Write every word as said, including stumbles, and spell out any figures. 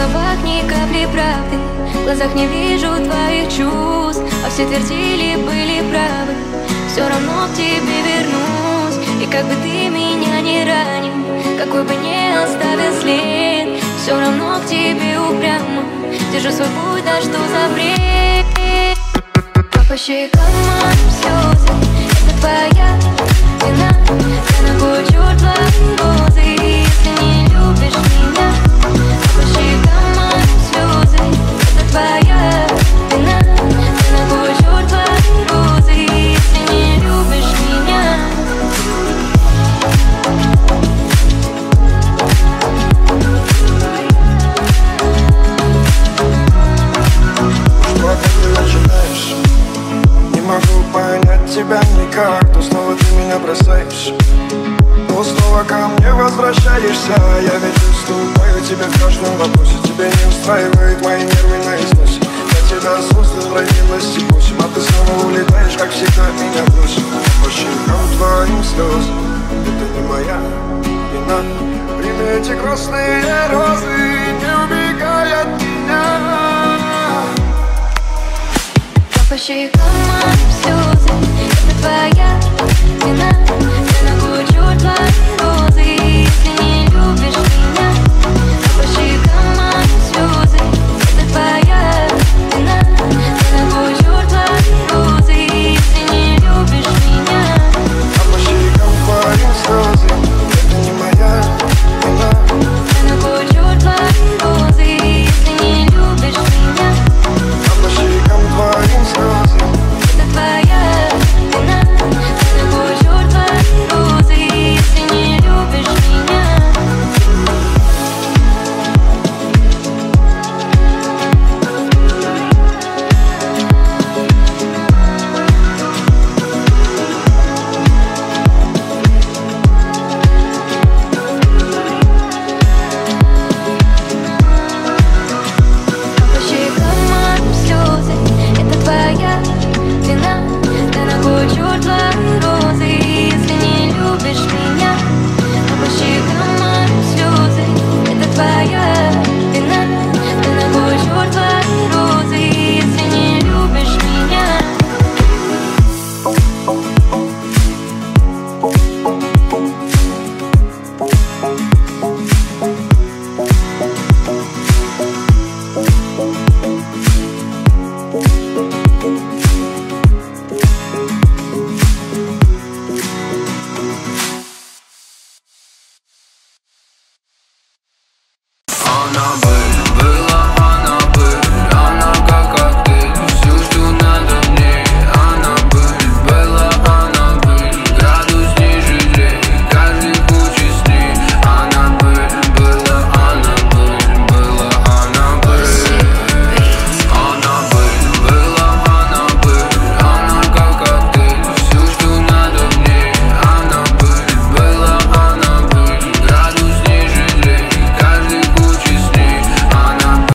словах ни капли правды, в глазах не вижу твоих чувств, а все твердили, были правы. Все равно к тебе вернусь, и как бы ты меня не ранил, какой бы ни оставил след, все равно к тебе упрямо держу свой путь, да что за бред. По щекам моим слезы, это твоя вина. Я ногой черт твои розы, если не любишь меня. По щекам моим слезы, это твоя вина. Я ногой черт твои розы, если не любишь меня. Что ты начинаешь? Не могу понять тебя никак, то снова ты меня бросаешь, то снова ко мне возвращаешься. Я ведь уступаю тебе в каждом вопросе, тебя не устраивает мои нервы на износе. Я тебя создал, родилась и восемь, а ты снова улетаешь, как всегда меня бросил. По щекам твоим слезы, это не моя вина. Прими эти грустные розы, не убегай от меня. По щекам моим слезы, это твоя